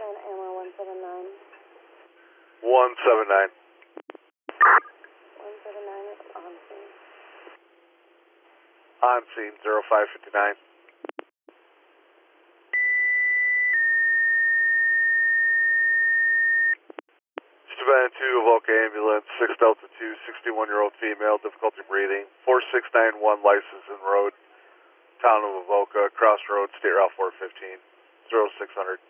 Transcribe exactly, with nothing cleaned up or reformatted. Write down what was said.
nine, Ammo one seven nine. one seven nine. one seven nine is on scene. On scene, zero five fifty-nine. Savannah two, Avoca ambulance, six Delta two, sixty-one-year-old female, difficulty breathing, four six nine one, license and road, town of Avoca, crossroads, state route four fifteen, zero six hundred.